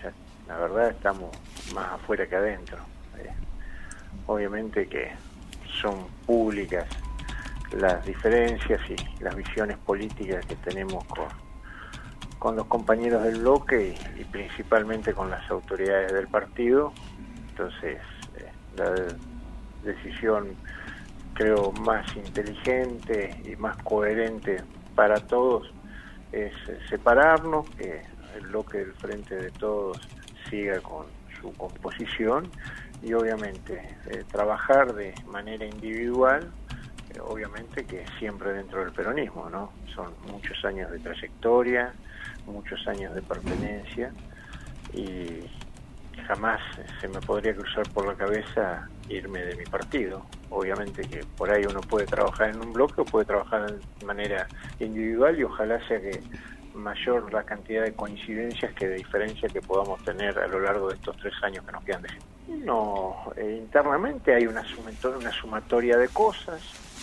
ya, la verdad estamos más afuera que adentro. Obviamente que son públicas las diferencias y las visiones políticas que tenemos con los compañeros del bloque y principalmente con las autoridades del partido. Entonces, la decisión, creo, más inteligente y más coherente para todos es separarnos, que el bloque del Frente de Todos siga con su composición y obviamente trabajar de manera individual, obviamente que siempre dentro del peronismo, ¿no? Son muchos años de trayectoria, muchos años de pertenencia y jamás se me podría cruzar por la cabeza irme de mi partido. Obviamente que por ahí uno puede trabajar en un bloque o puede trabajar de manera individual y ojalá sea que mayor la cantidad de coincidencias que de diferencias que podamos tener a lo largo de estos 3 años que nos quedan de gestión. No, internamente hay una sumatoria de cosas,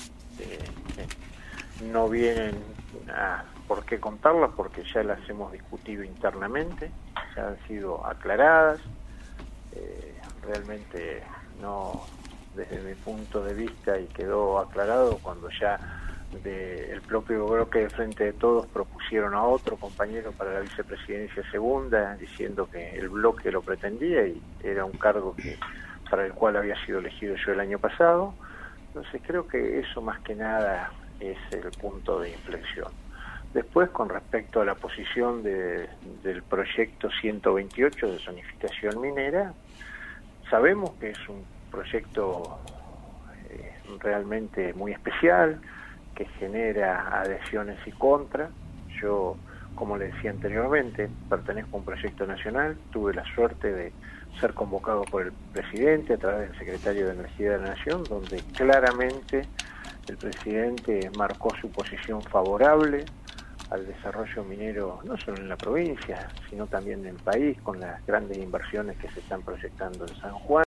no vienen a por qué contarlas porque ya las hemos discutido internamente, ya han sido aclaradas. Realmente no, desde mi punto de vista, y quedó aclarado cuando ya el propio bloque de Frente de Todos propusieron a otro compañero para la vicepresidencia segunda, diciendo que el bloque lo pretendía y era un cargo para el cual había sido elegido yo el año pasado. Entonces creo que eso más que nada es el punto de inflexión. Después, con respecto a la posición del proyecto 128 de zonificación minera, sabemos que es un proyecto realmente muy especial, que genera adhesiones y contras. Yo, como le decía anteriormente, pertenezco a un proyecto nacional, tuve la suerte de ser convocado por el presidente a través del secretario de Energía de la Nación, donde claramente el presidente marcó su posición favorable al desarrollo minero, no solo en la provincia, sino también en el país, con las grandes inversiones que se están proyectando en San Juan.